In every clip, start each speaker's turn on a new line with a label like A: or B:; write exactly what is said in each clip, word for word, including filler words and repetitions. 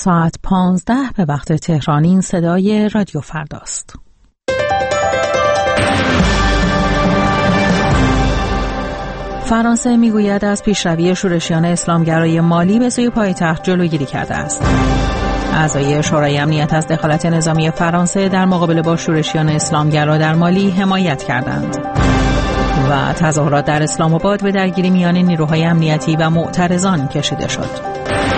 A: ساعت پانزده به وقت تهران. این صدای رادیو فرداست. فرانسه میگوید از پیشروی شورشیان اسلامگرای مالی به سوی پایتخت جلوگیری کرده است. اعضای شورای امنیت از دخالت نظامی فرانسه در مقابله با شورشیان اسلامگرا در مالی حمایت کردند. و تظاهرات در اسلام آباد به درگیری میان نیروهای امنیتی و معترضان کشیده شد.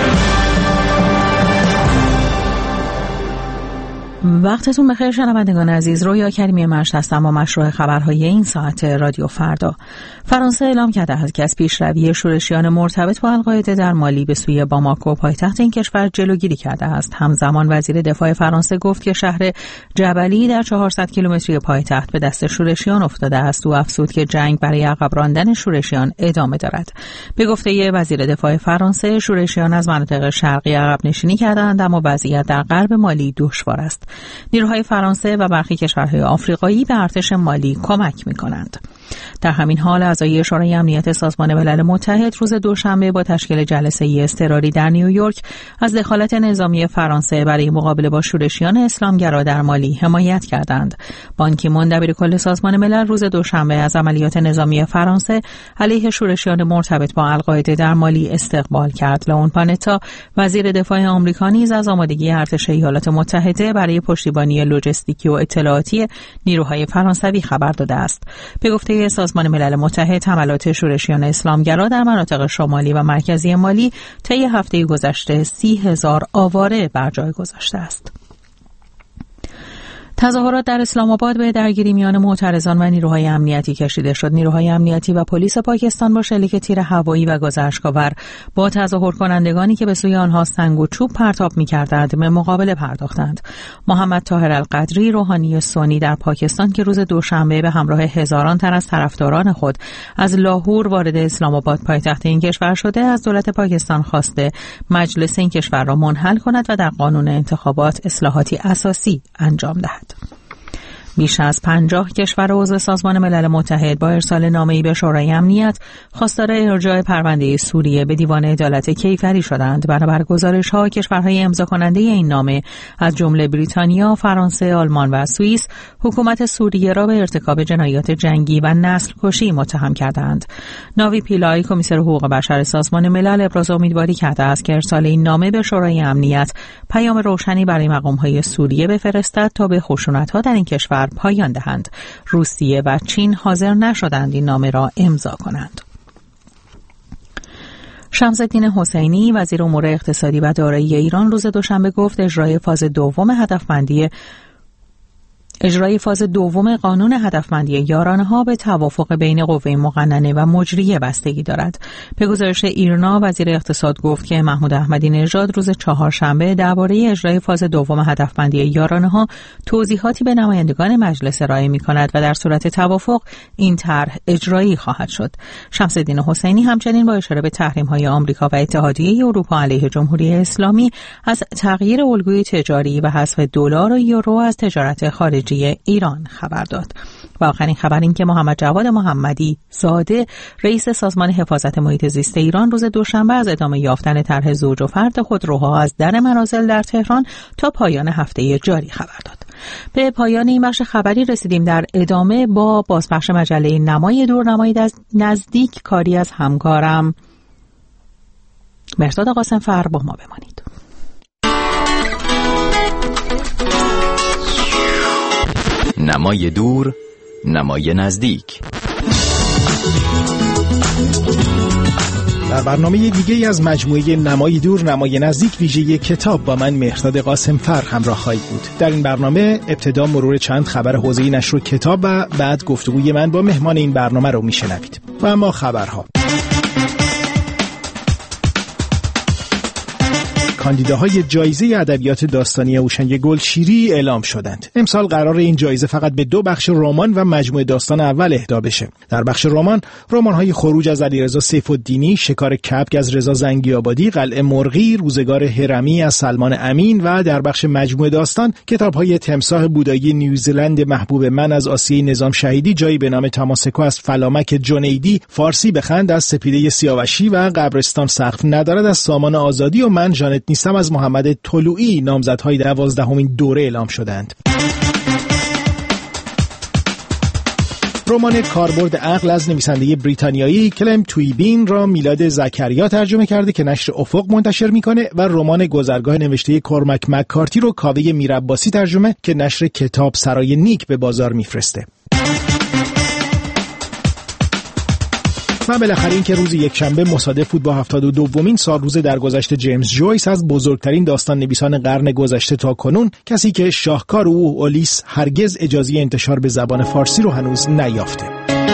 A: وقتتون بخیر شنوندگان عزیز، رویا کریمی مشت هستم با مشروع خبرهای این ساعت رادیو فردا. فرانسه اعلام کرده است که از پیشروی شورشیان مرتبط با القاعده در مالی به سوی باماکو پایتخت این کشور جلوگیری کرده است. همزمان وزیر دفاع فرانسه گفت که شهر جبلی در چهارصد کیلومتری پایتخت به دست شورشیان افتاده است. او افزود که جنگ برای عقب راندن شورشیان ادامه دارد. به گفته وزیر دفاع فرانسه، شورشیان از مناطق شرقی عقب نشینی کردند، اما وضعیت در غرب مالی دشوار است. نیروهای فرانسه و برخی کشورهای آفریقایی به ارتش مالی کمک می‌کنند. در همین حال اعضای شورای امنیت سازمان ملل متحد روز دوشنبه با تشکیل جلسه اضطراری در نیویورک از دخالت نظامی فرانسه برای مقابله با شورشیان اسلامگرا در مالی حمایت کردند. بان کی مون دبیرکل سازمان ملل روز دوشنبه از عملیات نظامی فرانسه علیه شورشیان مرتبط با القاعده در مالی استقبال کرد. لئون پانتا وزیر دفاع آمریکا نیز از آمادگی ارتش ایالات متحده برای پشتیبانی لوجستیکی و اطلاعاتی نیروهای فرانسوی خبر داده است. به گفته سازمان ملل متحد، حملات شورشیان اسلامگرا در مناطق شمالی و مرکزی مالی طی هفته گذشته سی هزار آواره بر جای گذاشته است. تظاهرات در اسلام آباد به درگیری میان معترضان و نیروهای امنیتی کشیده شد. نیروهای امنیتی و پلیس پاکستان با شلیک تیر هوایی و گاز اشک‌آور با تظاهر کنندگانی که به سوی آنها سنگ و چوب پرتاب می‌کردند به مقابله پرداختند. محمد طاهر القدری، روحانی سنی در پاکستان که روز دوشنبه به همراه هزاران تن از طرفداران خود از لاهور وارد اسلام آباد پایتخت این کشور شده، از دولت پاکستان خواسته مجلس این کشور را منحل کند و در قانون انتخابات اصلاحاتی اساسی انجام دهد. بیش از پنجاه کشور عضو سازمان ملل متحد با ارسال نامه‌ای به شورای امنیت خواستار ارجاع پرونده سوریه به دیوان عدالت کیفری شدند. بنابر گزارش‌ها، کشورهای امضا کننده این نامه از جمله بریتانیا، فرانسه، آلمان و سوئیس حکومت سوریه را به ارتکاب جنایات جنگی و نسل کشی متهم کردند. ناوی پیلای، کمیسر حقوق بشر سازمان ملل، ابراز امیدواری کرده است که ارسال این نامه به شورای امنیت پیام روشنی برای مقام‌های سوریه بفرستد تا به خشونت‌ها در این کشور پایان دهند. روسیه و چین حاضر نشدند این نامه را امضا کنند. شمس الدین حسینی، وزیر امور اقتصادی و دارایی ایران، روز دوشنبه گفت اجرای فاز دوم هدفمندی اجرای فاز دوم قانون هدفمندی یارانه‌ها به توافق بین قوه مقننه و مجریه بستگی دارد. به گزارش ایرنا، وزیر اقتصاد گفت که محمود احمدی نژاد روز چهارشنبه درباره اجرای فاز دوم هدفمندی یارانه‌ها توضیحاتی به نمایندگان مجلس ارائه می‌کند و در صورت توافق این طرح اجرایی خواهد شد. شمس الدین حسینی همچنین با اشاره به تحریم‌های آمریکا و اتحادیه اروپا علیه جمهوری اسلامی از تغییر الگوی تجاری و حذف دلار و یورو از تجارت خارجی ایران خبر داد. و آخرین خبر این که محمد جواد محمدی زاده، رئیس سازمان حفاظت محیط زیست ایران، روز دوشنبه از ادامه یافتن طرح زوج و فرد خودروها از در منازل در تهران تا پایان هفته جاری خبر داد. به پایان این بخش خبری رسیدیم. در ادامه با بازپخش مجله نمای دور نمای نزدیک کاری از همکارم مهرداد قاسم‌فر با ما بمانید.
B: نمای دور، نمای نزدیک.
C: در برنامه دیگه از مجموعه نمای دور نمای نزدیک ویژه کتاب با من مهرداد قاسم‌فر همراه خواهید بود. در این برنامه ابتدا مرور چند خبر حوزه نشر کتاب و بعد گفتگوی من با مهمان این برنامه رو میشنوید. و اما خبرها. کاندیداهای جایزه ادبیات داستانی هوشنگ گلشیری اعلام شدند. امسال قرار این جایزه فقط به دو بخش رمان و مجموعه داستان اول اهدا بشه. در بخش رمان، رمان‌های خروج از علیرضا سیف‌الدینی، شکار کبک از رضا زنگی‌آبادی، قلعه مرغی، روزگار هرمی از سلمان امین و در بخش مجموعه داستان، کتاب‌های تمساح بودایی نیوزلند محبوب من از آسیه نظام شهیدی، جایی به نام تماسکو از فلامک جنیدی، فارسی بخند از سپیده سیاوشی و قبرستان سقف ندارد از سامان آزادی و من ژانت نیستم از محمد طلوعی نامزدهای دوازدهمین دوره اعلام شدند. رمان کاربرد عقل از نویسنده بریتانیایی کلم تویبین را میلاد زکریا ترجمه کرده که نشر افق منتشر میکنه و رمان گذرگاه نوشته کورمک مککارتی رو کاوه میرعباسی ترجمه که نشر کتاب سرای نیک به بازار میفرسته. و بالاخره این که روز یک شنبه مصادف بود با هفتاد و دومین سالروز درگذشت جیمز جویس از بزرگترین داستان نویسان قرن گذشته تا کنون، کسی که شاهکار او اولیس هرگز اجازه انتشار به زبان فارسی رو هنوز نیافته.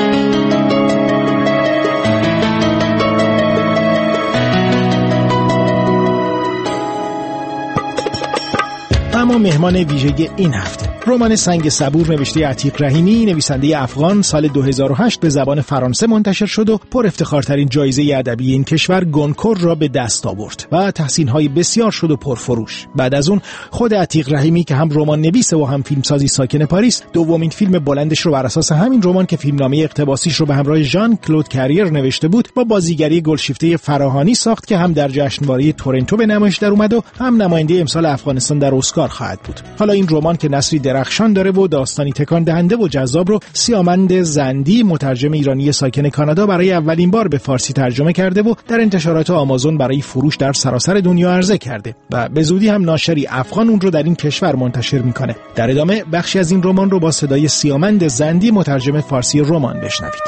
C: اما مهمان ویژه این هفته رمان سنگ صبور نوشته عتیق رحیمی، نویسنده افغان، سال دو هزار و هشت به زبان فرانسه منتشر شد و پر افتخارترین جایزه ادبی این کشور گونکور را به دست آورد و تحسین‌های بسیار شد و پرفروش. بعد از اون خود عتیق رحیمی که هم رمان نویسه و هم فیلمسازی ساکن پاریس، دومین فیلم بلندش رو بر اساس همین رمان که فیلمنامه اقتباسیش رو به همراه ژان کلود کریر نوشته بود با بازیگری گلشیفته فراهانی ساخت که هم در جشنواره تورنتو به نمایش در اومد و هم نماینده امسال افغانستان در اسکار خواهد بود. حالا این رمان که نثری درخشان داره و داستانی تکان دهنده و جذاب رو سیامند زندی، مترجم ایرانی ساکن کانادا، برای اولین بار به فارسی ترجمه کرده و در انتشارات آمازون برای فروش در سراسر دنیا عرضه کرده و به زودی هم ناشری افغان اون رو در این کشور منتشر میکنه. در ادامه بخشی از این رمان رو با صدای سیامند زندی، مترجم فارسی رمان، بشنوید.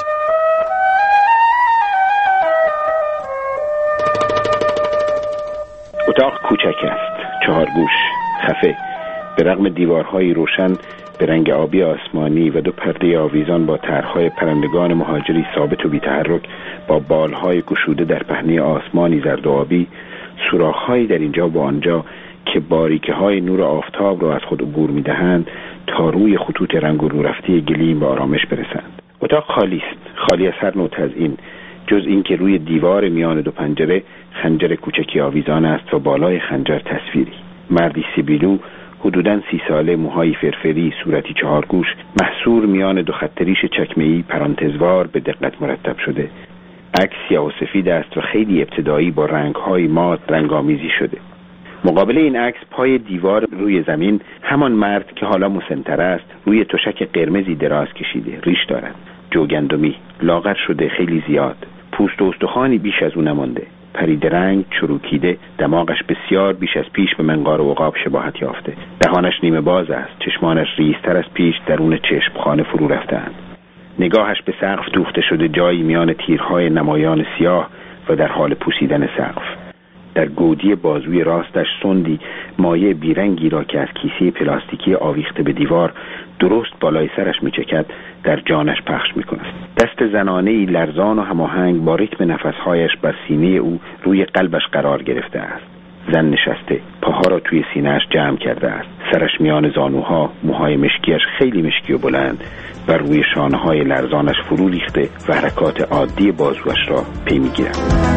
D: اتاق کوچک است، چهار گوش، خفه، به رغم دیوارهای روشن به رنگ آبی آسمانی و دو پرده آویزان با طرحهای پرندگان مهاجری ثابت و بی‌تحرک با بالهای گشوده در پهنه آسمانی زرد و آبی، سوراخ‌هایی در اینجا و آنجا که باریکه‌های نور آفتاب را از خود عبور می‌دهند تا روی خطوط رنگ و رو رفته گلیم به آرامش برسند. اتاق خالی است، خالی از هر نوع تزیین، جز این که روی دیوار میان دو پنجره خنجر کوچکی آویزان است و بالای خنجر تصویری. مردی سیبیلو، حدوداً سی ساله، موهای فرفری، صورتی چهارگوش، محصور میان دو خط ریش چکمه‌ای پرانتزوار به دقت مرتب شده. عکس سیاه و سفید است و خیلی ابتدایی با رنگ‌های مات رنگامیزی شده. مقابل این عکس پای دیوار روی زمین همان مرد که حالا مسن‌تر است روی تشک قرمزی دراز کشیده، ریش دارد، جوگندمی، لاغر شده خیلی زیاد، پوست و استخوانی بیش از او نمانده، پرید رنگ، چروکیده، دماغش بسیار بیش از پیش به منقار و عقاب شباهت یافته. دهانش نیمه باز است، چشمانش ریزتر از پیش درون چشمخانه فرو رفته‌اند. نگاهش به سقف دوخته شده، جایی میان تیرهای نمایان سیاه و در حال پوسیدن سقف. در گودی بازوی راستش سندی مایع بیرنگی را که از کیسه پلاستیکی آویخته به دیوار درست بالای سرش میچکد در جانش پخش میکند. دست زنانه‌ای لرزان و هماهنگ با ریتم نفسهایش بر سینه او روی قلبش قرار گرفته است. زن نشسته، پاها را توی سینه‌اش جمع کرده است، سرش میان زانوها، موهای مشکیش خیلی مشکی و بلند بر روی شانه‌های لرزانش فرو ریخته و حرکات عادی بازوش را پی میگیرد.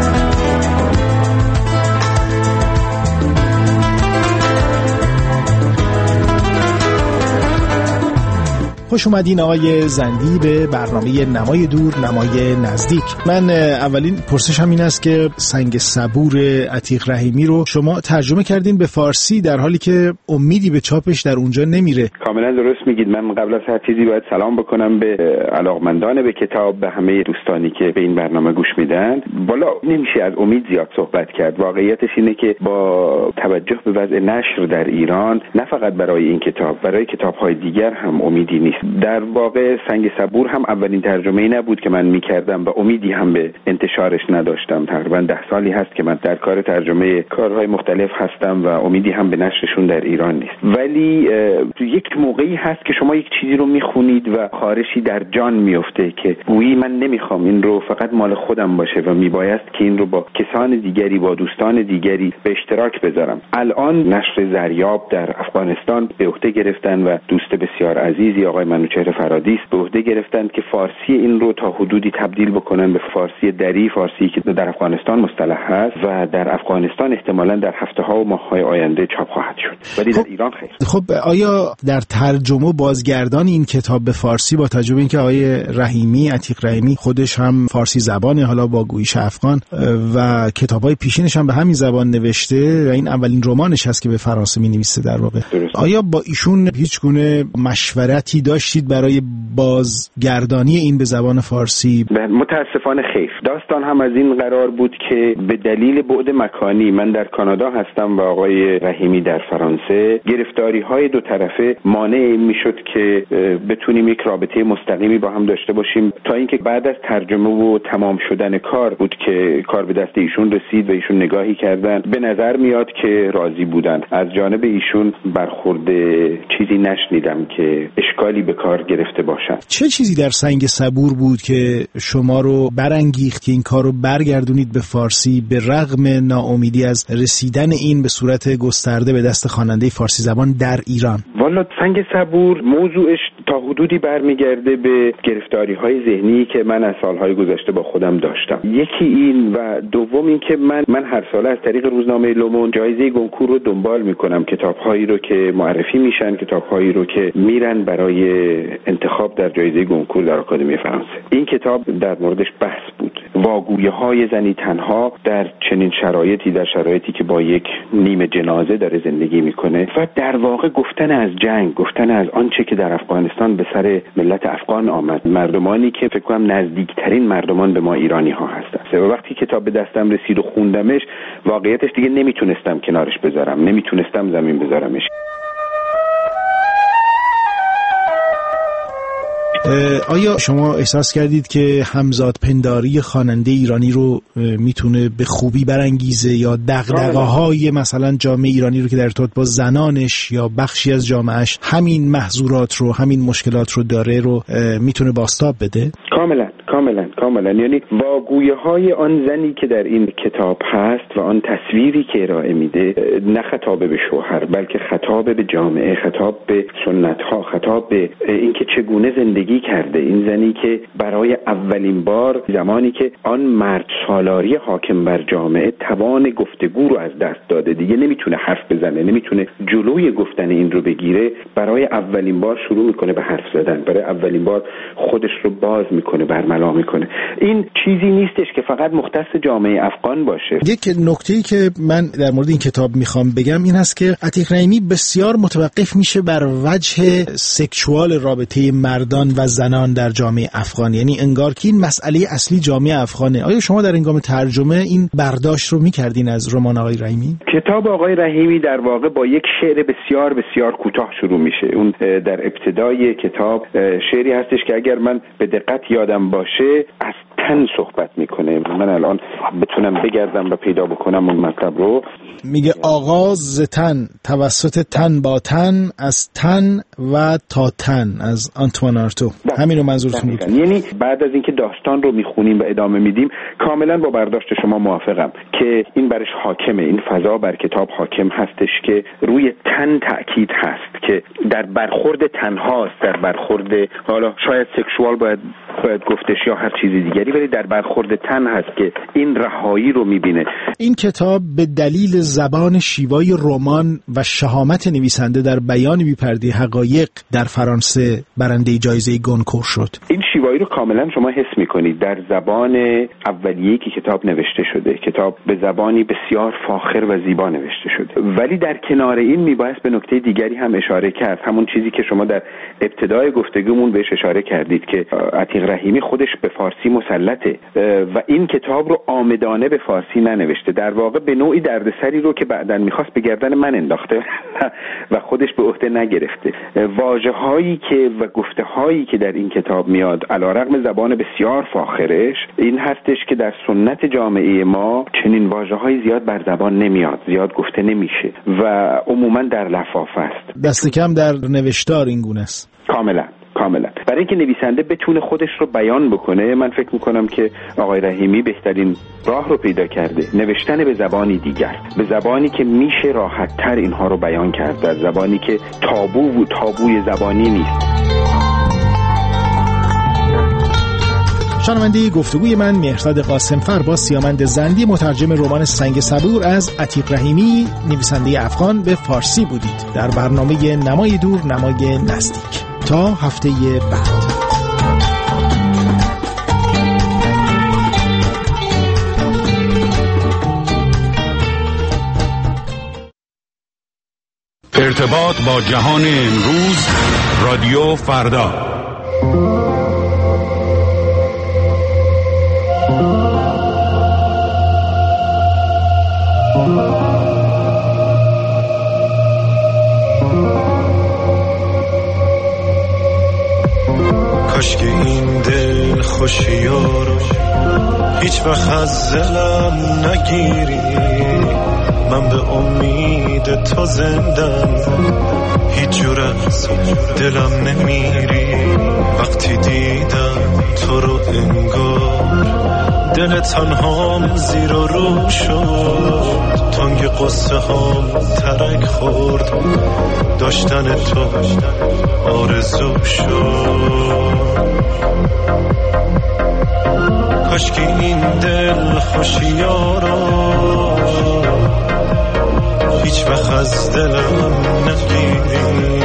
C: خوش اومدین آقای زندی به برنامه نمای دور نمای نزدیک. من اولین پرسشم این است که سنگ صبور عتیق رحیمی رو شما ترجمه کردین به فارسی در حالی که امیدی به چاپش در اونجا نمیره.
D: کاملا درست میگید. من قبل از هر چیزی باید سلام بکنم به علاقمندان به کتاب، به همه دوستانی که به این برنامه گوش میدن. بالا نمیشه از امید زیاد صحبت کرد. واقعیتش اینه که با توجه به وضع نشر در ایران، نه فقط برای این کتاب، برای کتاب‌های دیگر هم امیدی نیست. در واقع سنگ صبور هم اولین ترجمه‌ای نبود که من می‌کردم و امیدی هم به انتشارش نداشتم. تقریبا ده سالی هست که من در کار ترجمه کارهای مختلف هستم و امیدی هم به نشرشون در ایران نیست. ولی یک موقعی هست که شما یک چیزی رو می‌خونید و خارشی در جان میفته که گویی من نمی‌خوام این رو فقط مال خودم باشه و میبایست که این رو با کسان دیگری، با دوستان دیگری به اشتراک بذارم. الان نشر زریاب در افغانستان به عهده گرفتن و دوست بسیار عزیزی آقای منوچهر فرادیس به عهده گرفتند که فارسی این رو تا حدودی تبدیل بکنن به فارسی دری، فارسی که در افغانستان مصطلح هست و در افغانستان احتمالاً در هفته‌ها و ماه‌های آینده چاپ خواهد شد، ولی
C: خب
D: در ایران خیر.
C: خب آیا در ترجمه و بازگردان این کتاب به فارسی با توجه به اینکه آقای رحیمی عتیق رحیمی خودش هم فارسی زبانه، حالا با گویش افغان، و کتاب‌های پیشینش هم به همین زبان نوشته و این اولین رمانش هست که به فرانسه می‌نویسه در واقع، درست. آیا با ایشون هیچ گونه مشورتی داشتید برای بازگردانی این به زبان فارسی؟
D: متاسفانه خیر. داستان هم از این قرار بود که به دلیل بعد مکانی، من در کانادا هستم و آقای رحیمی در فرانسه، گرفتاری‌های دو طرفه مانع این میشد که بتونیم یک رابطه مستقیمی با هم داشته باشیم، تا اینکه بعد از ترجمه و تمام شدن کار بود که کار به دست ایشون رسید و ایشون نگاهی کردن. به نظر میاد که راضی بودن. از جانب ایشون برخورد چیزی نشنیدم که اشکالی به کار گرفته باشن.
C: چه چیزی در سنگ صبور بود که شما رو برانگیخت که این کار رو برگردونید به فارسی به رغم ناامیدی از رسیدن این به صورت گسترده به دست خواننده فارسی زبان در ایران؟
D: والا سنگ صبور موضوعش تا حدودی برمیگرده به گرفتاری‌های ذهنی که من از سالهای گذشته با خودم داشتم. یکی این و دوم این که من من هر ساله از طریق روزنامه لومون جایزه گونکور رو دنبال میکنم، کتاب‌هایی رو که معرفی میشن، کتاب‌هایی رو که میرن برای انتخاب در جایزه گونکور در آکادمی فرانسه. این کتاب در موردش بحث بود. واگویی‌های زنی تنها در چنین شرایطی، در شرایطی که با یک نیمه جنازه داره زندگی میکنه و در واقع گفتن از جنگ، گفتن از آنچه که در افغانستان به سر ملت افغان آمد، مردمانی که فکر کنم نزدیکترین مردمان به ما ایرانی ها هستن. و وقتی کتاب به دستم رسید و خوندمش، واقعیتش دیگه نمیتونستم کنارش بذارم، نمیتونستم زمین بذارمش.
C: آیا شما احساس کردید که همزاد پنداری خواننده ایرانی رو میتونه به خوبی برانگیزه یا دغدغه‌های مثلا جامعه ایرانی رو که در ارتباط با زنانش یا بخشی از جامعهش همین محظورات رو، همین مشکلات رو داره رو میتونه بازتاب بده؟
D: کاملا کاملا کاملا یعنی واگویی‌های آن زنی که در این کتاب هست و آن تصویری که ارائه میده، نه خطاب به شوهر بلکه خطاب به جامعه، خطاب به سنت‌ها، خطاب به اینکه چگونه زندگی کرده این زنی که برای اولین بار زمانی که آن مرد سالاری حاکم بر جامعه توان گفتگو رو از دست داده، دیگه نمیتونه حرف بزنه، نمیتونه جلوی گفتن این رو بگیره، برای اولین بار شروع میکنه به حرف زدن، برای اولین بار خودش رو باز میکنه، برملا میکنه. این چیزی نیستش که فقط مختص جامعه افغان باشه.
C: یک نکته‌ای که من در مورد این کتاب میخوام بگم این هست که عتیق رحیمی بسیار متوقف میشه بر وجه سکشوال رابطه مردان و زنان در جامعه افغان، یعنی انگار که این مسئله اصلی جامعه افغانه. آیا شما در هنگام ترجمه این برداشت رو میکردین از رمان آقای رحیمی؟
D: کتاب آقای رحیمی در واقع با یک شعر بسیار بسیار کوتاه شروع میشه. اون در ابتدای کتاب شعری هستش که اگر من به دقت یادم باشه از تن صحبت میکنه. من الان بتونم بگردم و پیدا بکنم اون مطلب رو.
C: میگه آغاز تن، توسط تن با تن، از تن و تا تن، از آنتوان آرتو. همین رو منظورتون بود؟
D: یعنی بعد از اینکه داستان رو میخونیم و ادامه میدیم کاملا با برداشت شما موافقم که این برش حاکمه، این فضا بر کتاب حاکم هستش که روی تن تأکید هست، که در برخورد تنهاست، در برخورد حالا شاید سکشوال باید باید گفتش یا هر چیزی دیگری، ولی در برخورد تن هست که این رهایی رو میبینه.
C: این کتاب به دلیل زبان شیوای رمان و شهامت نویسنده در بیان بی‌پرده حقایق در فرانسه برنده جایزه گونکور شد.
D: این شیوایی رو کاملا شما حس میکنید در زبان اولیه‌ای که کتاب نوشته شده. کتاب به زبانی بسیار فاخر و زیبا نوشته شده، ولی در کنار این میبایست به نکته دیگری هم اشاره کرد، همون چیزی که شما در ابتدای گفتگومون بهش اشاره کردید که عتیق رحیمی خودش به فارسی مسلطه و این کتاب رو آمدانه به فارسی ننوشته، در واقع به نوعی دردسری رو که بعداً میخواست به گردن من انداخته و خودش به عهده نگرفته. واژه‌هایی که و گفته‌هایی که در این کتاب میاد علیرغم زبان بسیار فاخرش، این هستش که در سنت جامعه ما چنین واژه‌هایی زیاد بر زبان نمیاد، زیاد گفته نمیشه و عموماً در لفافه است،
C: دست کم در نوشتار این گونه است.
D: کاملا کاملا. برای اینکه نویسنده بتونه خودش رو بیان بکنه، من فکر میکنم که آقای رحیمی بهترین راه رو پیدا کرده، نوشتن به زبانی دیگر، به زبانی که میشه راحت‌تر اینها رو بیان کرد، در زبانی که تابو و تابوی زبانی نیست.
C: شنونده گفتگوی من مهرداد قاسمفر با سیامند زندی، مترجم رمان سنگ صبور از عتیق رحیمی، نویسنده افغان، به فارسی بودید در برنامه نمای دور نمای نزدیک. تا هفته بعد.
E: ارتباط با جهان امروز، رادیو فردا.
F: کاش که این دل خوشیارو هیچ وقت از دلم نگیری، من به امید تو زندم، هیچ جور از دلم نمیری. وقتی دیدم تو رو انگار دل تنهام زیر و رو شد، تنگ قصه هام ترک خورد، داشتن تو آرزو شد. کاش که این دل خوشیارو هیچ وقت از دلم نگیری.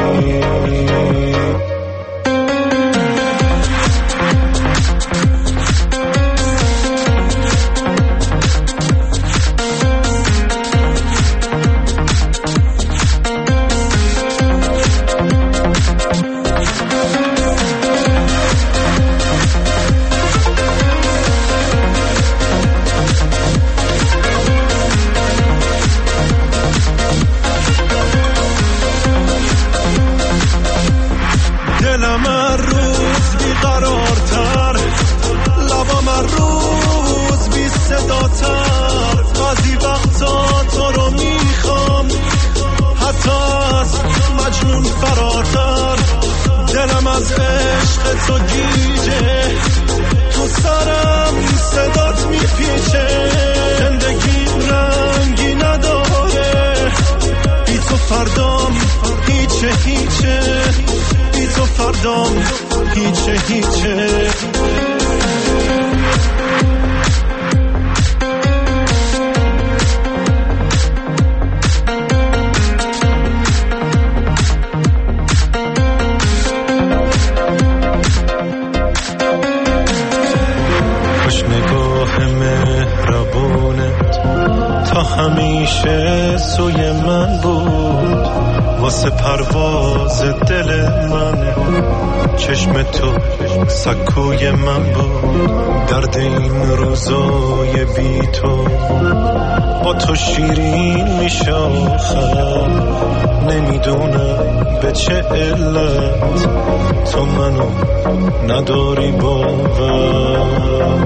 F: همیشه سوی من بود، واسه پرواز دل من چشم تو سکوی من بود. درد این روزای بی تو با تو شیرین میشه آخر، نمیدونم به چه علت تو منو نداری باور.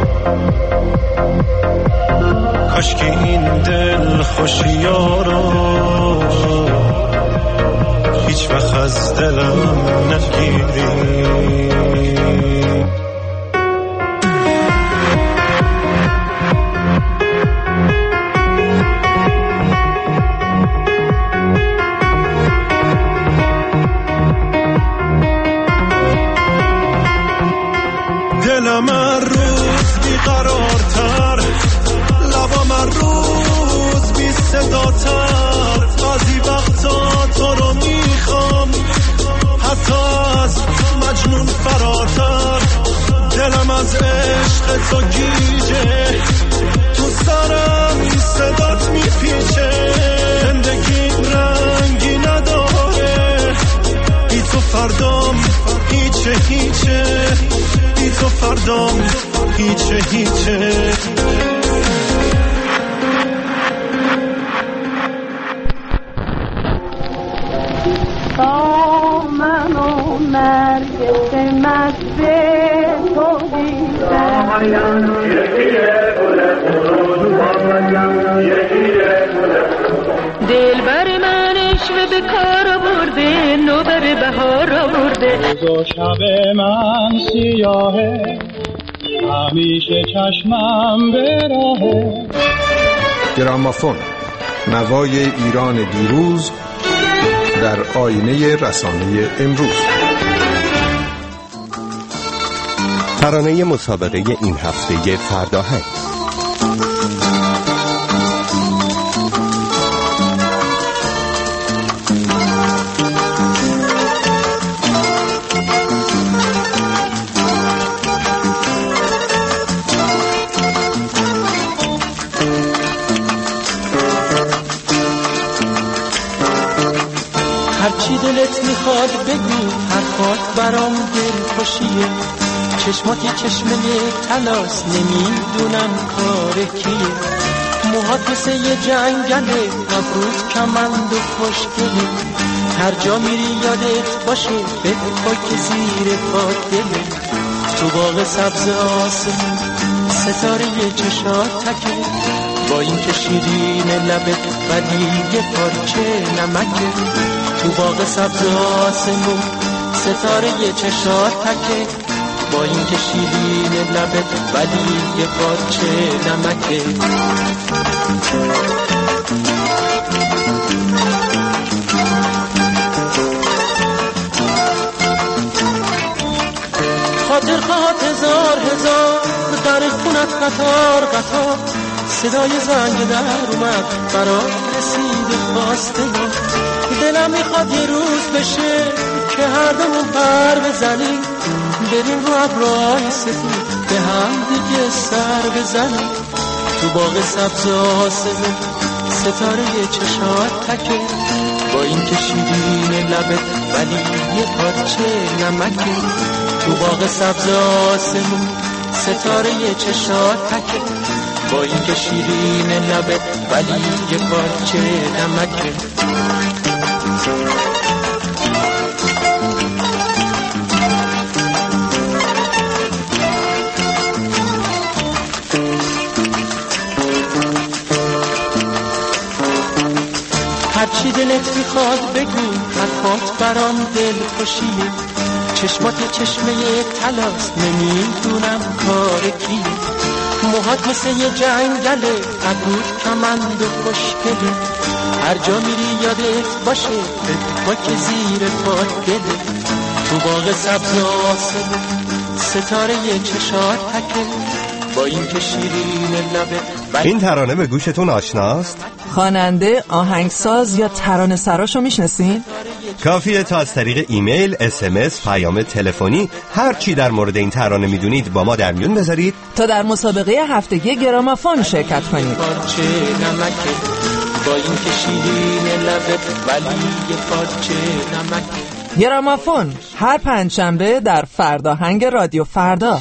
F: کاش که این دل خوشیارو هیچ وقت از دلم نگیری. دلم هر روز بیقرارتر، لبام هر روز بی صداتر، بعضی وقتا تو رو میخوام حتی از مجنون فراتر. دلم از عشق تو گیجه، تو سرم صدات میپیچه، زندگیم رنگی نداره، بی تو فردام هیچه هیچه، بی تو فردام هیچه هیچه.
G: با من و نرگس مست تو دیدم، دل بر من عشق به کار برده، نوبر بهار برده.
H: روز شب من سیاهه، همیشه چشمم به راهه.
I: گرامافون، نوای ایران دیروز در آینه رسانه امروز.
J: ترانه مسابقه این هفته فرداهنگ.
K: هرچی دلت میخواد بگو، حرفات برام دل خوشیه. چشماتی چشمه تلاس، نمیدونم کار کیه. موهات مثل یه جنگله، ابروت کمند و خوشگله. هر جا میری یادت باشه، به خاک زیر پات دله. تو باغ سبز آسمون ستاره چشات تکه، با این که شیرین لبت ولی یه پارچه نمکه. تو باغ سبز آسمون ستاره چشات تکه، با این که شیرین لبت ولی یه پارچه نمکه. خاطر خواهد هزار هزار، در خونت قطار قطار. صدای زنگ در اومد، برات رسید خواسته ما. دلم میخواد یه روز بشه که هر دومون پر بزنیم، بریم رو ابرهای سفید به هم دیگه سر بزنیم. تو باغ سبز آسمون ستاره چشات تکه، با این که شیرین لبت ولی یه پارچه نمکه. تو باغ سبز آسمون ستاره چشات تکه، با این که شیرین لبت ولی یه پارچه نمکه. هرچی دلت میخواد بگو، حرفات برام دل خوشیه. چشمات چشمه تلاس، نمیدونم کار کیه. موهات مثل یه جنگله، ابروت کمند و خوشگله. هر جا میری یادت باشه، به خاک زیر پات دله. تو باغ سبز آسمون ستاره چشات تکه، با این که شیرین لبه.
J: این ترانه به گوشتون آشناست؟
L: خواننده، آهنگساز یا ترانه سراشو میشناسین؟
J: کافیه تا از طریق ایمیل، اس ام اس، پیام تلفنی هر چی در مورد این ترانه میدونید با ما در میون بذارید
L: تا در مسابقه هفتگی گرامافون شرکت کنید.
K: پارچه نمکه، با این که شیرین لبه ولی یه پارچه نمکه.
L: گرامافون هر پنجشنبه در فرداهنگ رادیو فردا.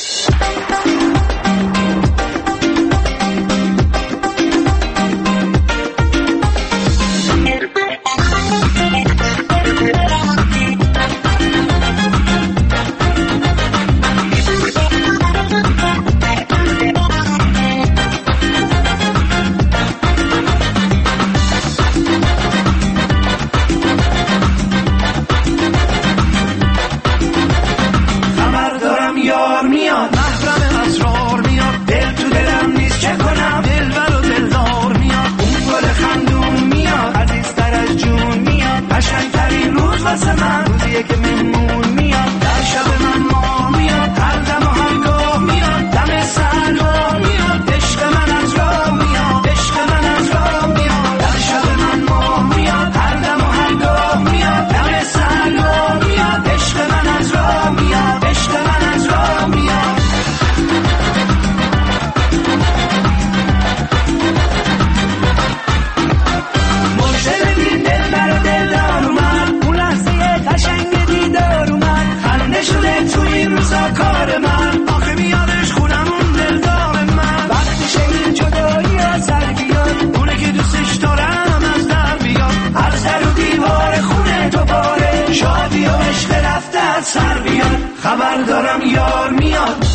M: خبر دارم یار میاد.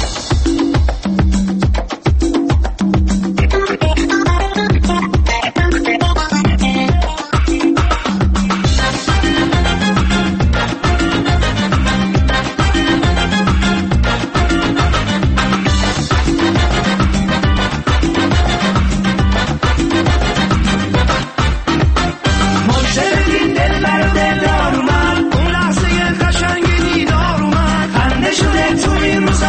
N: روزا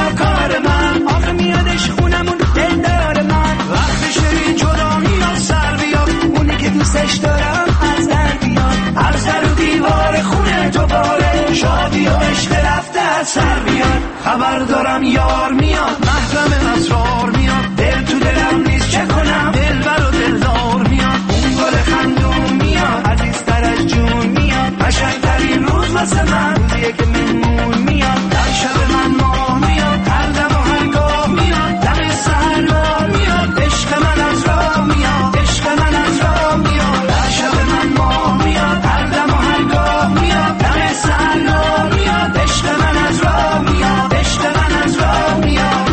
M: خبر دارم یار میاد، محرم اسرار میاد، دل تو دلم نیست چه کنم، دل بر و دلدار میاد، اون گل خندون میاد، عزیزتر از جون میاد، قشنگترین روز واسه من روزیه که مهمون میاد، در شب من ماه میاد، هر دم و هر گاه میاد، دم سحر راه میاد، عشق من از راه میاد، عشق من از راه میاد، در شب من ماه میاد، هر دم و هر گاه میاد، دم سحر راه میاد، عشق من از راه میاد، عشق من از راه میاد.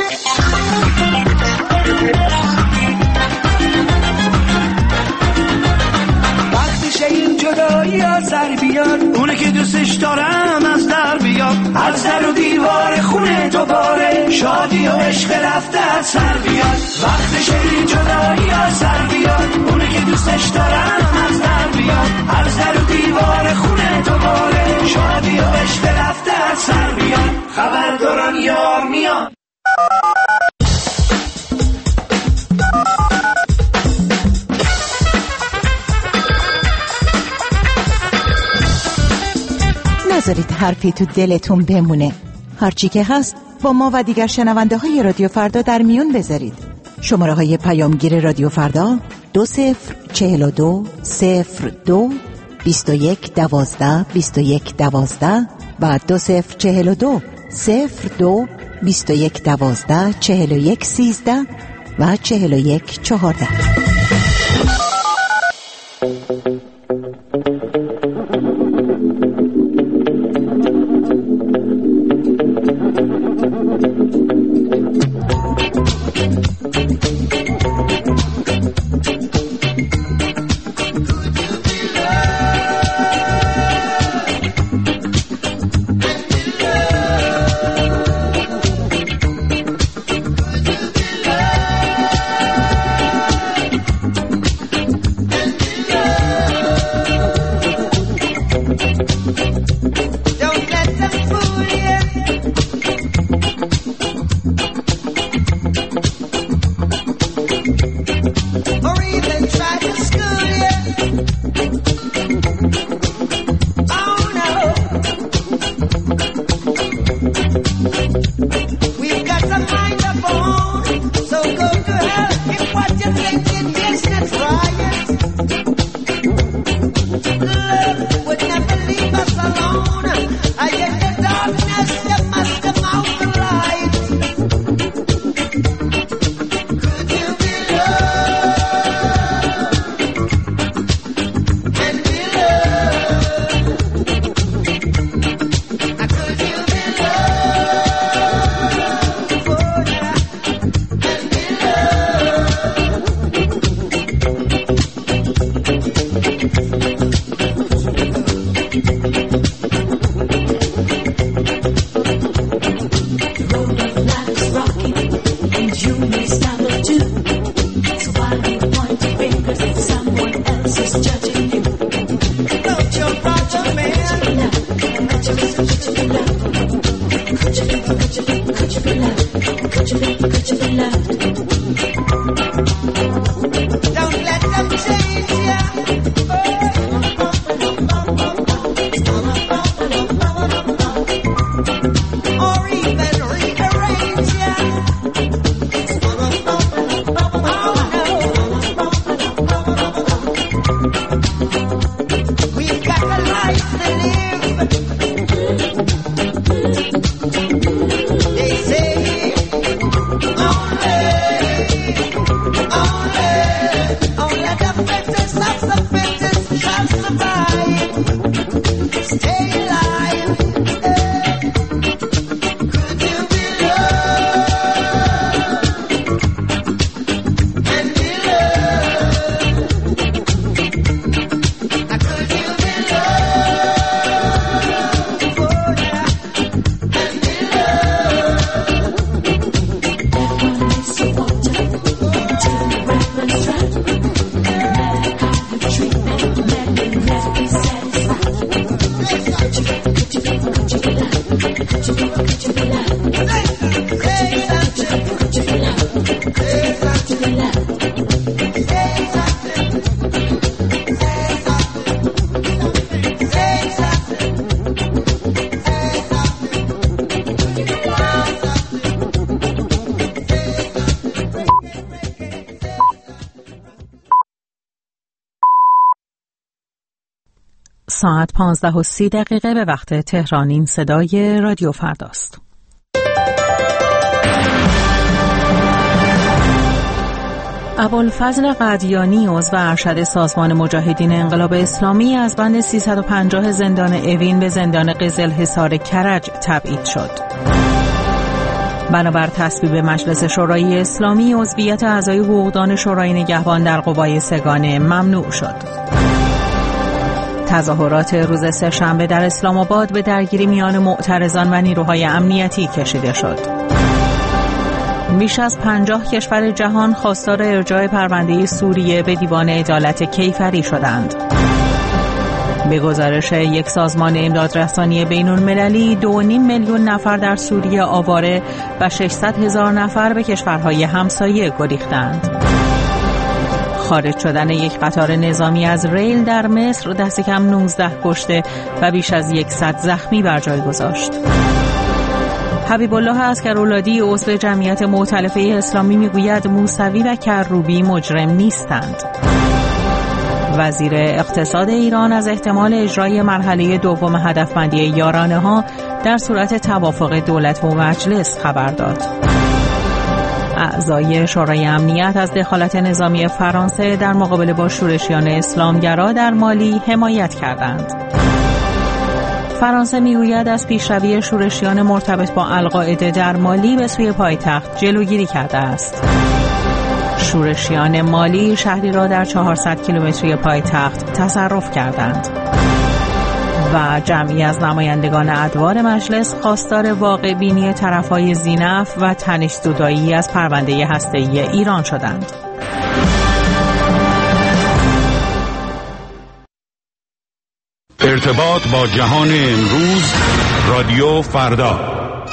M: وقتشه این جدایی ها سر بیاد، اونه که دوستش دارم از در بیاد، از در و دیوار خونه دوباره شادی و عشق رفته از سر بیاد. وقتشه این جدایی ها سر بیاد، اونه که دوستش دارم از در بیاد، از در و دیوار خونه دوباره شادی و عشق رفته از سر بیاد. خبر دارم یار میاد.
N: نذارید حرفی تو دلتون بمونه. هرچی که هست با ما و دیگر شنونده های رادیو فردا در میون بذارید. شماره های پیامگیر رادیو فردا دو صفر چهل و دو صفر دو بیست و یک دوازده بیست و یک دوازده و دو صفر چهل و دو صفر دو بیست و یک دوازده چهل و یک سیزده و چهل و یک چهارده.
A: ساعت پانزده و سی دقیقه به وقت تهران. این صدای رادیو فرداست. ابوالفضل قدیانی عضو ارشد سازمان مجاهدین انقلاب اسلامی از بند سیصد و پنجاه زندان اوین به زندان قزلحصار کرج تبعید شد. بنابر تصویب مجلس شورای اسلامی، عضویت اعضای حقوقدان شورای نگهبان در قوای سگانه ممنوع شد. تظاهرات روز سه‌شنبه در اسلام آباد به درگیری میان معترضان و نیروهای امنیتی کشیده شد. بیش از پنجاه کشور جهان خواستار ارجاع پرونده سوریه به دیوان عدالت کیفری شدند. به گزارش یک سازمان امدادرسانی بین‌المللی، دو و نیم میلیون نفر در سوریه آواره و ششصد هزار نفر به کشورهای همسایه گریختند. خارج شدن یک قطار نظامی از ریل در مصر دست کم نوزده کشته و بیش از صد زخمی بر جای گذاشت. حبیب الله عسکرولادی عضو جمعیت مؤتلفه اسلامی میگوید موسوی و کروبی مجرم نیستند. وزیر اقتصاد ایران از احتمال اجرای مرحله دوم هدفمندی یارانه ها در صورت توافق دولت و مجلس خبر داد. اعضای شورای امنیت از دخالت نظامی فرانسه در مقابله با شورشیان اسلامگرا در مالی حمایت کردند. فرانسه میگوید از پیشروی شورشیان مرتبط با القاعده در مالی به سوی پایتخت جلوگیری کرده است. شورشیان مالی شهری را در چهارصد کیلومتری پایتخت تصرف کردند. و جمعی از نمایندگان ادوار مجلس خواستار واقع بینی طرفهای زینف و تنش‌زدایی از پرونده هسته‌ای ایران شدند.
E: ارتباط با جهان امروز، رادیو فردا.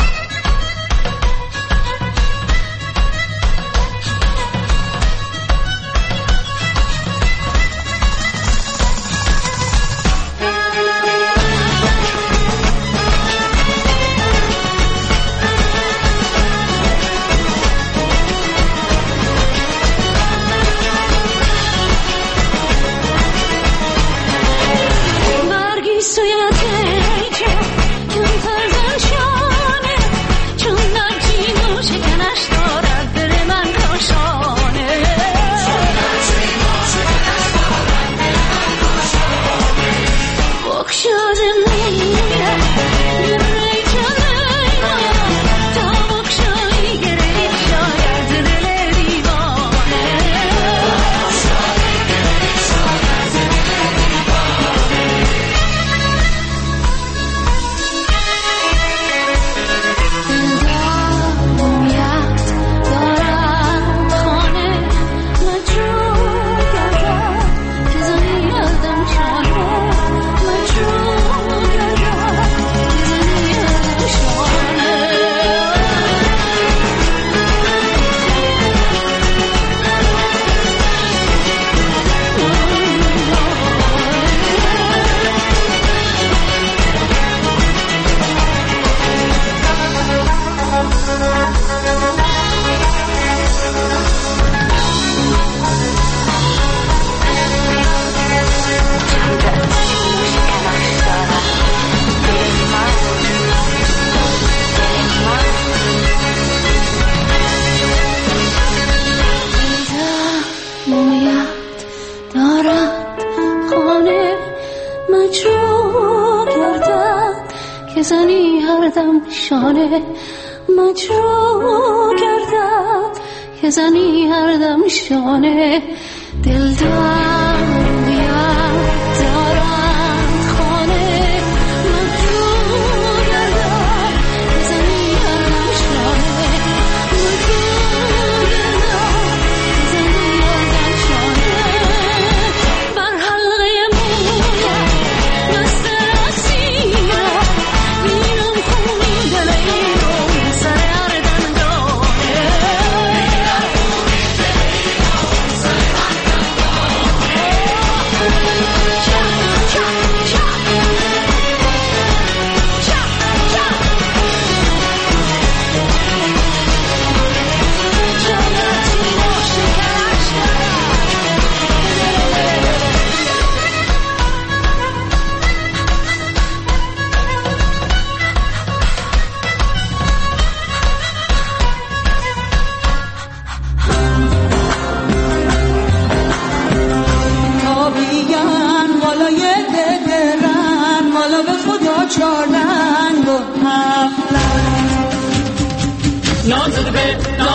O: شانه مجروح گردد که زنی هر دم شانه دل دارم بیاد دارم خانه مجروح گردد که زنی هر دم شانه مجروح گردد که زنی هر دم شانه بر حلقه مویم مست اسیرم بینم خونی دل اینو سر هر دندانه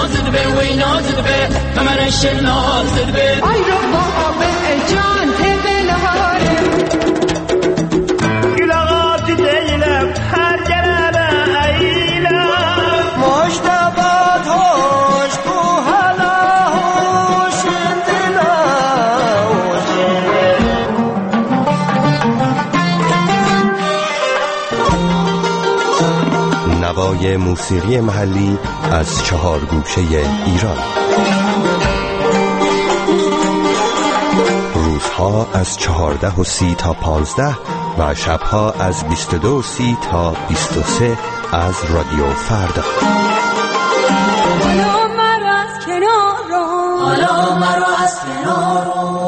K: نازل به وی نازل به ممنش نازل به
G: ای رو بابا جان تبلاره
M: گلاغات دیلم هر جنبه ایلم
K: مجتبات هوش تو حالا هوش دلا
J: نوای موسیقی محلی از چهار گوشه ایران. روزها از چهارده و سی تا پانزده و شبها از بیست و دو و سی تا بیست و سه از رادیو فردا.
O: حالا مرا از کنار رو
K: حالا مرا از کنار رو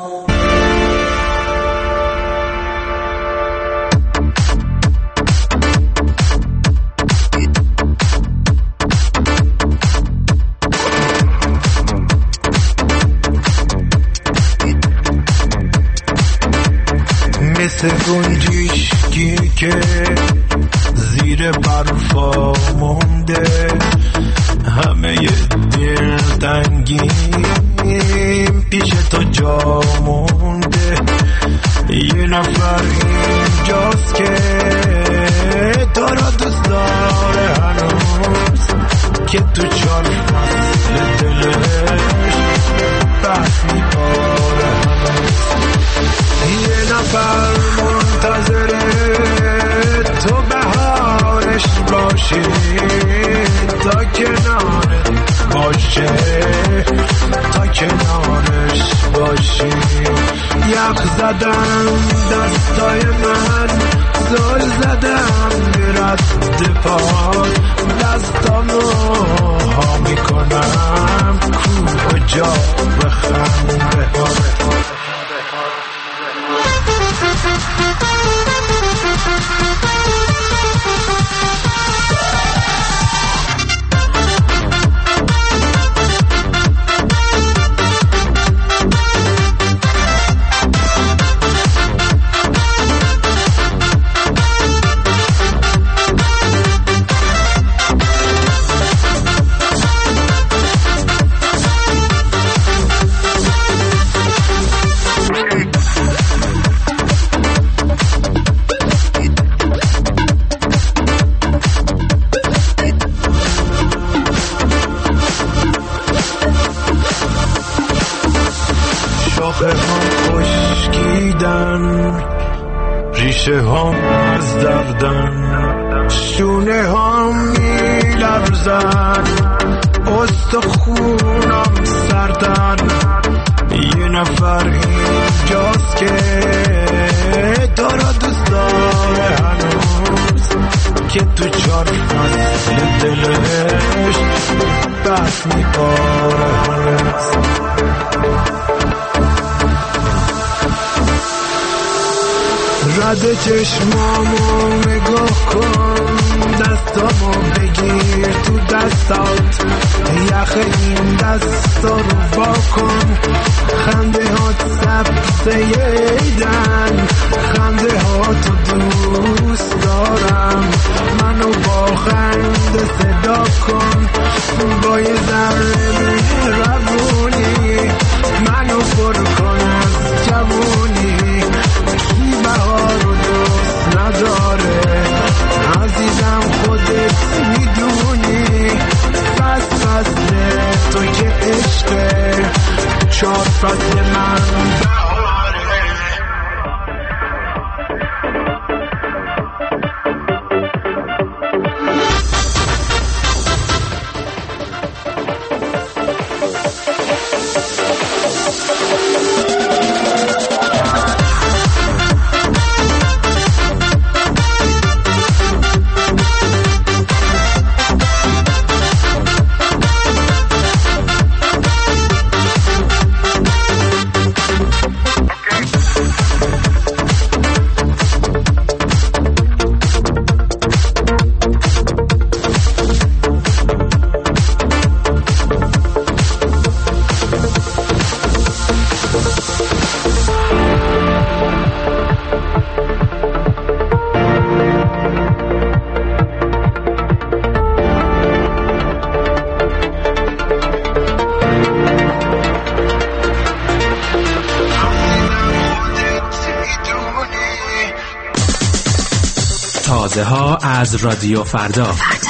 F: مثل گنجشکی که زیر برفا مونده، همه دل تنگیم پیش تو جا مونده. یه نفر اینجاست که تو را دوست داره هنوز، که تو چار فصل دلش بس میباره هنوز. یه نفر منتظره تو بهارش باشی، تا کنارت باشه، تا کنارش باشی. یخ زدم دستای من، زل زدم رد پاد، دستامو ها میکنم کجا بخنده ها. ریشه هم از دردن، شونه هم می لرزن، استخونم سردن. یه نفر اینجاست که تو را دوست داره هنوز، که تو چار فصل دلش بس می باره هنوز. رد چشمامو نگاه کن، دستامو بگیر تو دستات، یخ این دستا رو وا کن. خنده هات سبزه ایدن، خنده هاتو دوست دارم. منو با خنده صدا کن، با یه ذره مهربونی منو پر کن از جوونی. بهار رو دوست نداره عزیزم، خودت میدونی. پس فصل تو که عشقه، چار فصل من
P: تازه ها از رادیو فردا.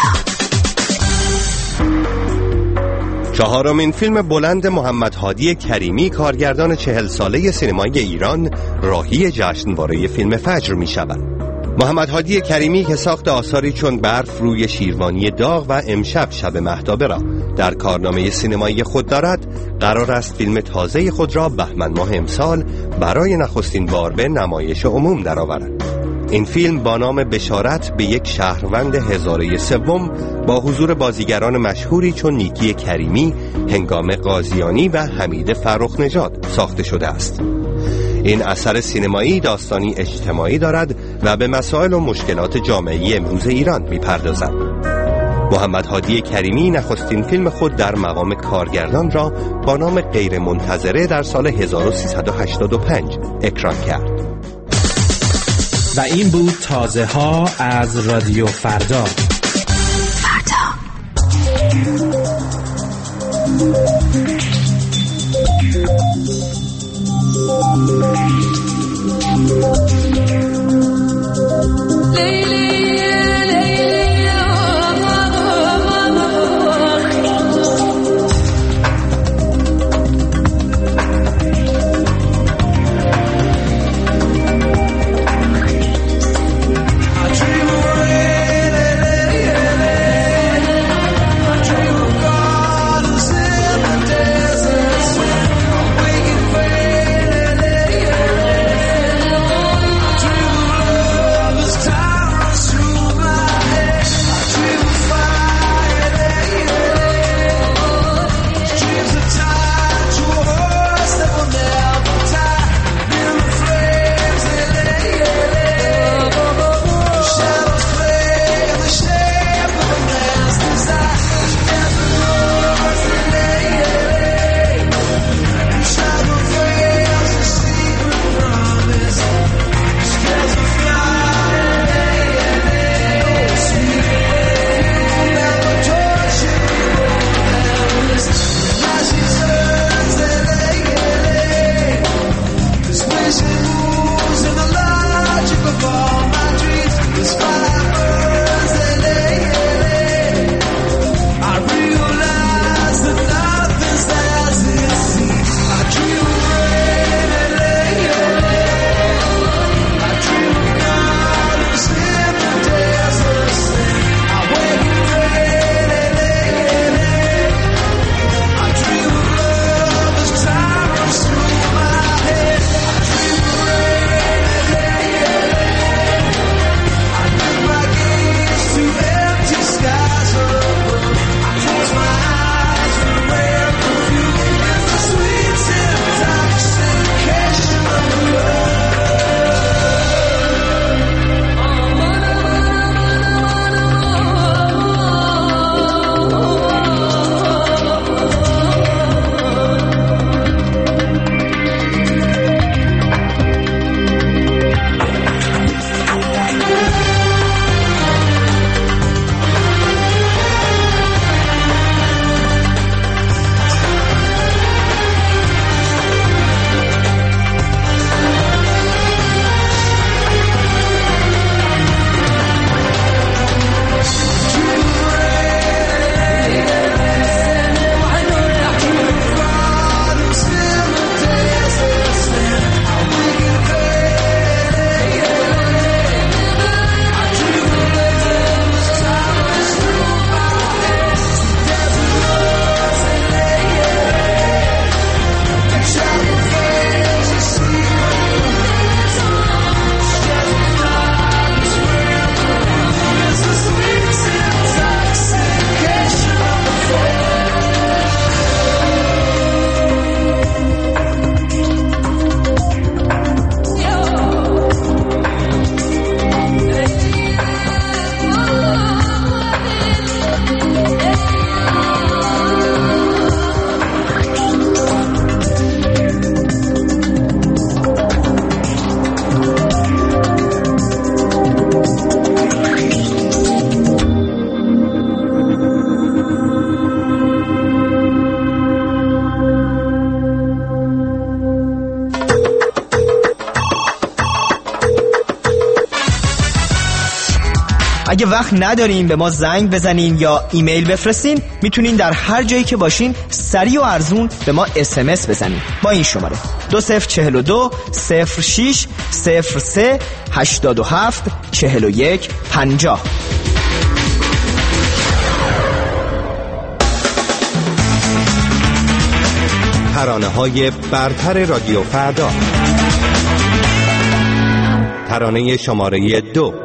J: چهارمین فیلم بلند محمد هادی کریمی، کارگردان چهل ساله سینمای ایران، راهی جشنواره فیلم فجر می شود. محمد هادی کریمی که ساخت آثاری چون برف روی شیروانی داغ و امشب شب مهتابه را در کارنامه سینمایی خود دارد، قرار است فیلم تازه خود را بهمن ماه امسال برای نخستین بار به نمایش عموم درآورد. این فیلم با نام بشارت به یک شهروند هزاره سوم با حضور بازیگران مشهوری چون نیکی کریمی، هنگام قاضیانی و حمید فرخ نژاد ساخته شده است. این اثر سینمایی داستانی اجتماعی دارد و به مسائل و مشکلات جامعه امروز ایران می‌پردازد. محمد هادی کریمی نخستین فیلم خود در مقام کارگردان را با نام غیرمنتظره در سال هزار و سیصد و هشتاد و پنج اکران کرد.
P: و این بود تازه ها از رادیو فردا. فردا.
Q: اگه وقت ندارین به ما زنگ بزنین یا ایمیل بفرستین، میتونین در هر جایی که باشین سریع و ارزون به ما اس ام اس بزنین با این شماره دو صفر چهل و دو صفر شش صفر سه هشتاد و هفت چهل و یک پنجاه.
J: ترانه‌های برتر رادیو فردا. ترانه شماره دو.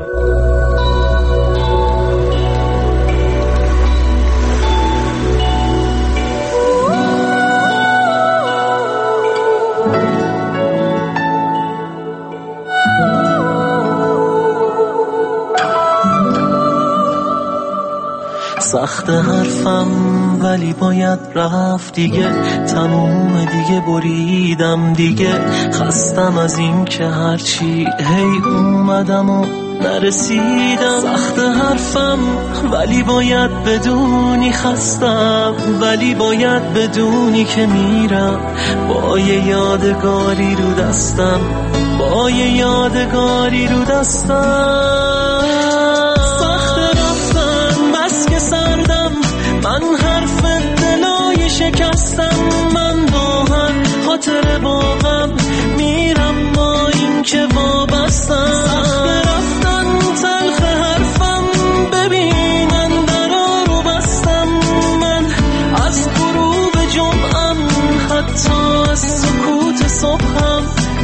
K: سخت حرفم ولی باید رفت دیگه، تموم دیگه بریدم دیگه، خستم از این که هرچی هی اومدم و نرسیدم. سخت حرفم ولی باید بدونی خستم، ولی باید بدونی که میرم با یه یادگاری رو دستم، با یه یادگاری رو دستم. سخت رفتم بس که سردم، من حرف دلای شکستم، من با هر خاطر با غم میرم با این که وابستم. سخت رفتن تلخ حرفم، ببینن درا رو بستم، من از غروب جمعم حتی از سکوت صبحم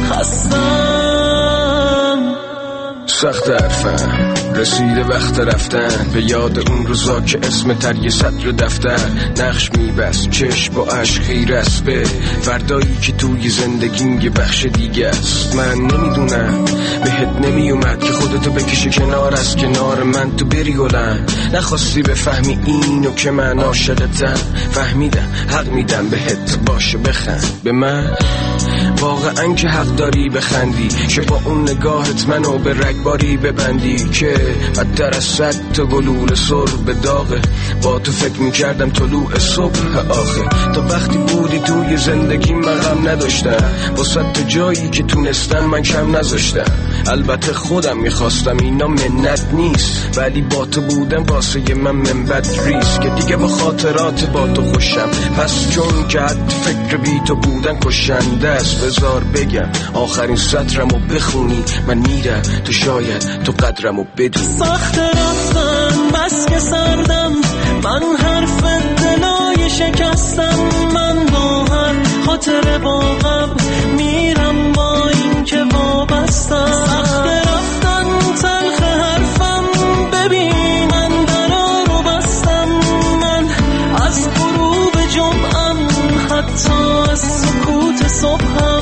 K: خستم.
R: سخت حرفم رسیده وقت رفتن، به یاد اون روزا که اسم تر یه سطر دفتر نقش میبست، چشم با عشق خیره است به فردایی که توی زندگیم یه بخش دیگه است. من نمیدونم بهت نمیومد که خودتو بکشی کنار از کنار من تو بری گلم، نخواستی بفهمی اینو که من عاشقتم، فهمیدم حق میدم بهت باشه بخند به من، واقعا که حق داری بخندی، که با اون نگاهت منو به رگباری ببندی که بدتر از صد تا گلوله سر به داغه. با تو فکر میکردم طلوع صبح آخه، تا وقتی بودی توی زندگی من غم نداشتم، با صد تا جایی که تونستم من کم نذاشتم. البته خودم میخواستم اینا منت نیست، ولی با تو بودم واسه من منبت ریست، که دیگه با خاطرات با تو خوشم، پس چون که حد فکر بی تو بودن کشنده است. بذار بگم آخرین سطرمو بخونی، من میرم تو شاید تو قدرمو بدونی.
K: سخت رفتن بس که سردم، من حرف دلای شکستم، من با هر خاطر با غم میرم با این که وابستم. سخت رفتن تلخ حرفم، ببین من درا رو بستم، من از غروب جمعم حتی از سکوت صبحم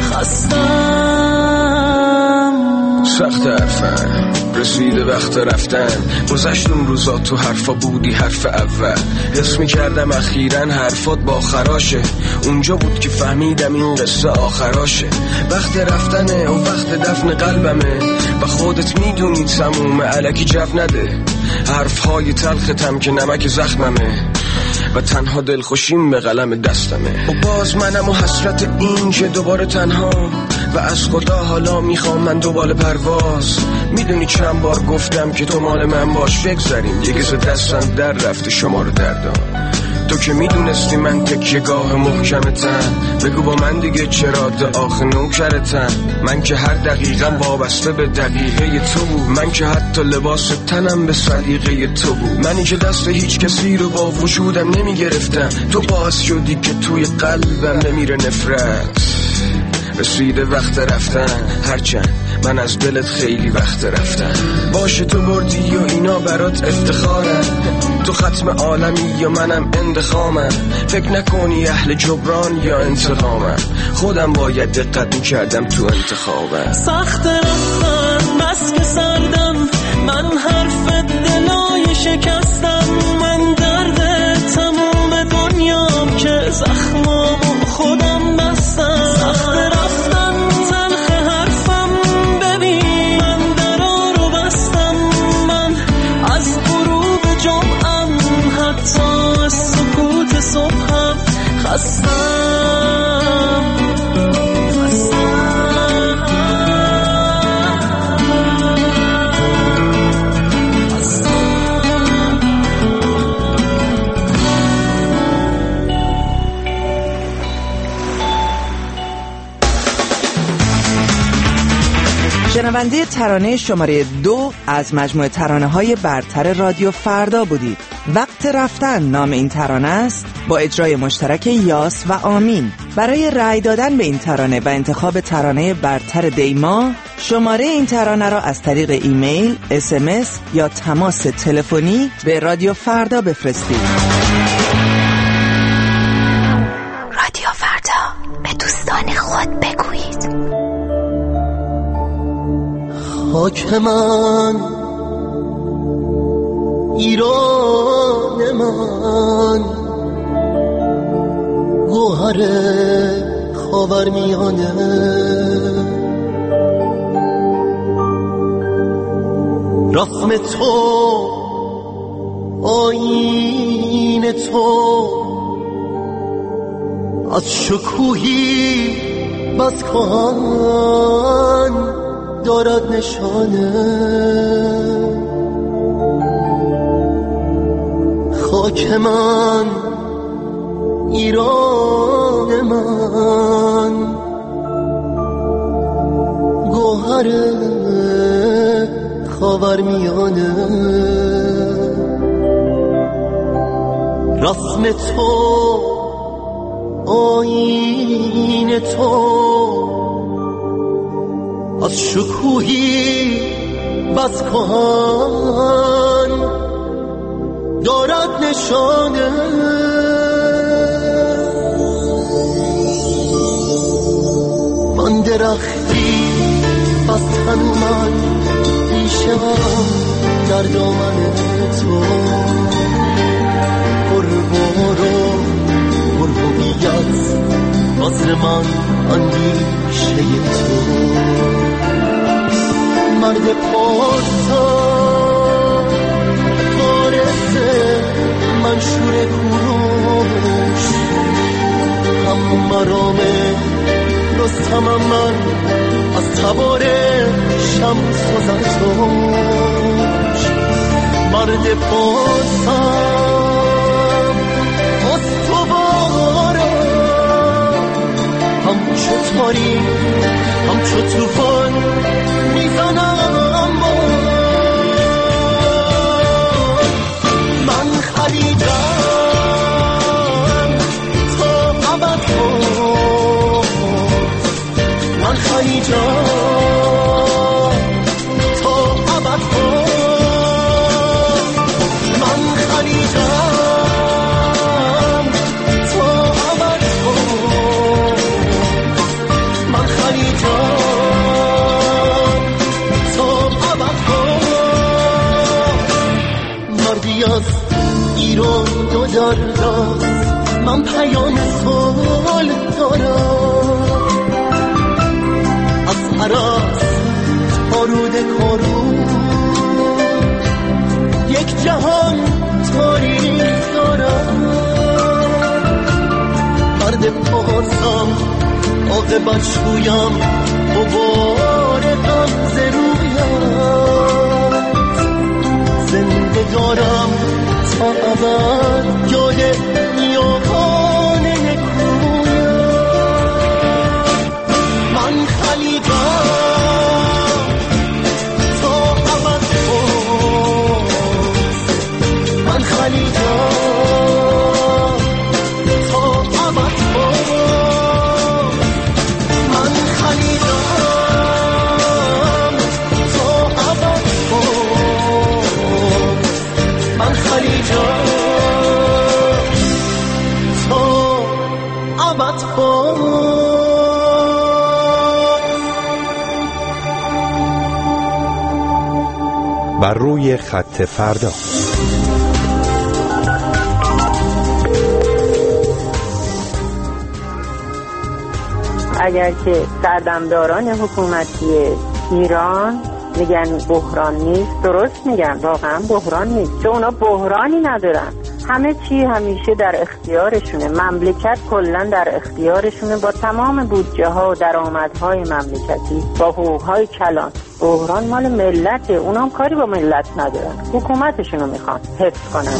K: خستم.
R: سخت حرفم رسیده وقت رفتن، گذشت اون روزا تو حرفا بودی حرف اول، حس میکردم اخیراً حرفات با خراشه، اونجا بود که فهمیدم این قصه آخراشه. وقت رفتنه و وقت دفن قلبمه، و خودت میدونی تموم الکی جو نده، حرفهای تلختم که نمک زخممه، و تنها دلخوشیم به قلم دستمه. و باز منم و حسرت این که دوباره تنها، و از خدا حالا میخوام من دوباره پرواز. میدونی چند بار گفتم که تو مال من باش، بگذاریم یه گز دستم در رفته شما رو دردان. تو که میدونستی من تکیه‌گاه محکمتم، بگو با من دیگه چرا ده آخه نوکرتم. من که هر دقیقم وابسته به دقیقه تو بود، من که حتی لباس تنم به سلیقه تو بود، منی که دست هیچ کسی رو با وجودم نمیگرفتم، تو باعث شدی که توی قلبم نمیره نفرت. رسیده وقت رفتن، هرچند من از دلت خیلی وقت رفتن، باشه تو بردی و اینا برات افتخارم، تو ختم عالمی یا منم اندخامم، فکر نکنی اهل جبران یا انتقامم، خودم باید دقت میکردم تو انتخابم.
K: سخت رفتن بس که سردم، من حرف دلای شکستم، من درد تموم دنیام که زخمامو خودم بستم. سخت رفتن تلخ حرفم، ببین من درا رو بستم، من از غروب جمعم حتی از سکوت صبحم خستم.
L: شنونده ترانه شماره دو از مجموعه ترانه های برتر رادیو فردا بودید. وقت رفتن نام این ترانه است، با اجرای مشترک یاس و آمین. برای رأی دادن به این ترانه و انتخاب ترانه برتر دیما، شماره این ترانه را از طریق ایمیل، اس ام اس یا تماس تلفنی به رادیو فردا بفرستید.
S: رادیو فردا، به دوستان خود بگویید.
T: خاک من، ایران من، گوهر خاورمیانه، رسم تو، آیین تو، از شکوهی بس کهن دارد نشانه. خاک من، ایران من، گوهر خاورمیانه، رسم تو، آیین تو، از شکوهی بس کهن دارد نشانه. من درختی بس تنومن میشم در دامن تو، بربارو برهویت بزر من اندیشه تو. مرد پارسا بارزه منشور کوروش، هم مرامه رستم من از تبار شمس و زرتوش. مرد پارسا استواره، همچو تاریک همچو توفان میزنم من خلیجم تا ابد بود، من خلیجم تا ابد بود، من خلیجم تا ابد بود، من خلیجم از ایران دو دردست. من پیام سال دارم از عرص تا رود کارو، یک جهان تاریخ دارم. مرد پاسم عاقبت شویم، غبار غمزه رویم، زنده دارم تا ابد یاد نیاکان نکویم. من خلیجم تا ابد باز، من خلیجم تا ابد باز، من خلیجم تا ابد باز، من خلیجم تا ابد باز.
J: بر روی خط فردا.
U: اگر که سردمداران حکومتی ایران میگن بحران نیست، درست میگن، واقعا بحران نیست، چون اونا بحرانی ندارن، همه چی همیشه در اختیارشونه، مملکت کلا در اختیارشونه، با تمام بودجه ها و درآمدهای مملکتی، با حقوق های کلان. بحران مال ملته، اونا هم کاری با ملت ندارن، حکومتشونو میخوان حفظ کنن.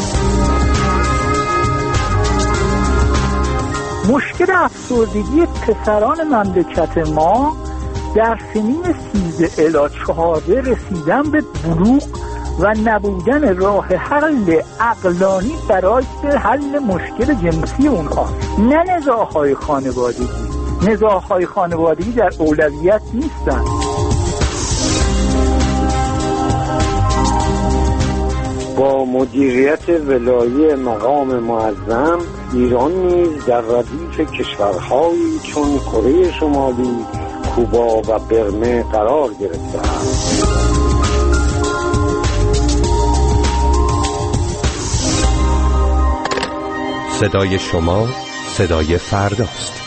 V: مشکل افسردگی پسران مملکت ما
B: در سنین سیزده الی چهارده رسیدن به بلوغ و نبودن راه حل عقلانی برای حل مشکل جنسی اونها، نه نزاع‌های خانوادگی. نزاع‌های خانوادگی در اولویت نیستن.
V: با مدیریت ولایی مقام معظم، ایران نیز در ردیف کشورهایی چون کره شمالی، کوبا و برمه قرار گرفته است.
J: صدای شما صدای فرداست.